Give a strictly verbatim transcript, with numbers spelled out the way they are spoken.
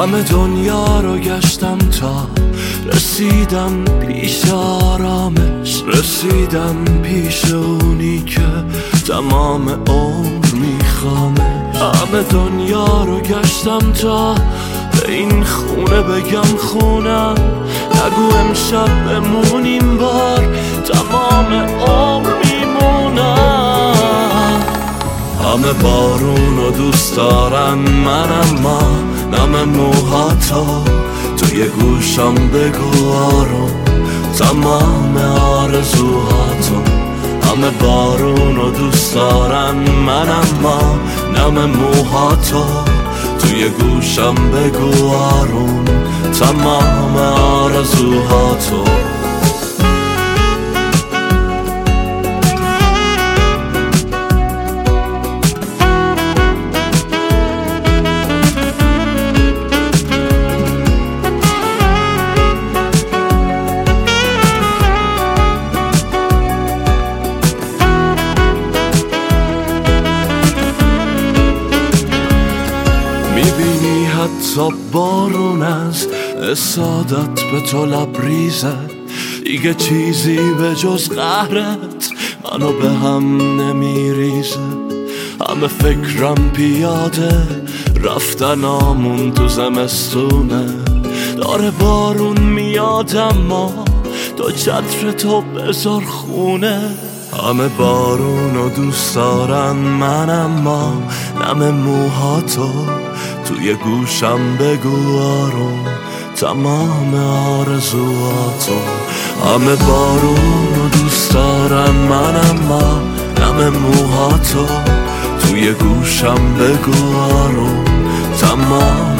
همه دنیا رو گشتم تا رسیدم پیش آرامش، رسیدم پیش اونی که تمام عمر میخوامش. همه دنیا رو گشتم تا به این خونه بگم خونم، نگو امشب بمونیم بار تمام عمر میمونم. همه بارون رو دوست دارن من، اما نم موهاتو توی گوشم بگو آروم تمام آرزوهاتو. همه بارون رو دوست دارن من، اما نم موهاتو توی گوشم بگو آروم تمام آرزوهاتو. میبینی حتی بارون از اسادت به تو لبریزه، دیگه چیزی به جز قهرت منو به هم نمیریزه. همه فکرم پیاده رفتنامون تو زمستونه، داره بارون میاد اما تو چتر تو بذار خونه. همه بارون رو دوست دارن من، اما نم موهاتو توی گوشم بگو آروم تمام آرزوهاتو. همه بارون رو دوست دارن من، اما نم موهاتو توی گوشم بگو آروم تمام